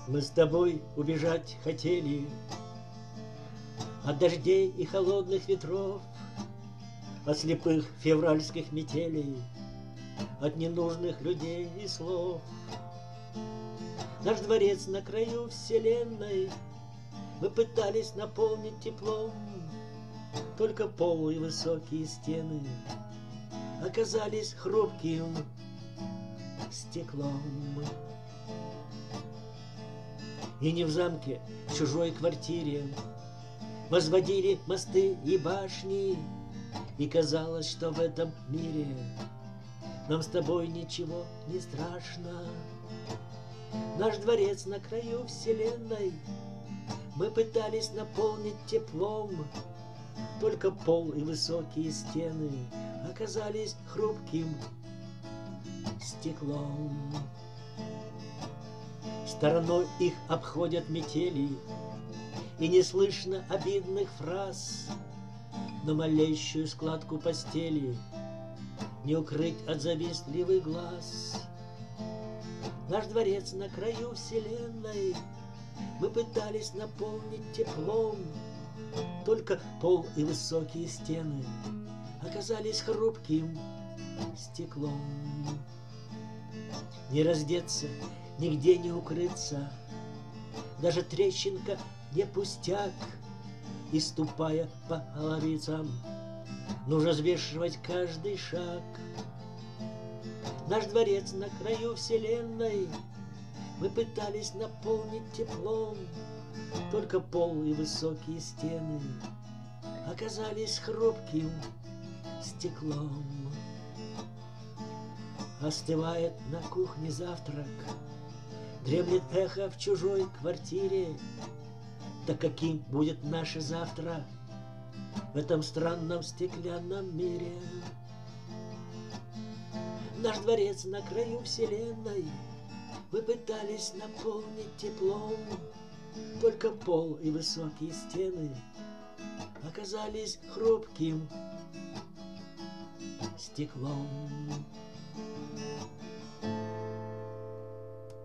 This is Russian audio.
Мы с тобой убежать хотели от дождей и холодных ветров, от слепых февральских метелей, от ненужных людей и слов. Наш дворец на краю вселенной мы пытались наполнить теплом, только пол и высокие стены оказались хрупким стеклом. И не в замке, в чужой квартире возводили мосты и башни, и казалось, что в этом мире нам с тобой ничего не страшно. Наш дворец на краю вселенной мы пытались наполнить теплом, только пол и высокие стены оказались хрупким стеклом. Стороной их обходят метели, и не слышно обидных фраз, но малейшую складку постели не укрыть от завистливых глаз. Наш дворец на краю вселенной мы пытались наполнить теплом, только пол и высокие стены оказались хрупким стеклом. Не раздеться, нигде не укрыться, даже трещинка не пустяк, и ступая по половицам нужно взвешивать каждый шаг. Наш дворец на краю вселенной мы пытались наполнить теплом, только пол и высокие стены оказались хрупким стеклом. Остывает на кухне завтрак, дремлет эхо в чужой квартире. Так каким будет наше завтра в этом странном стеклянном мире? Наш дворец на краю вселенной мы пытались наполнить теплом, только пол и высокие стены оказались хрупким стеклом.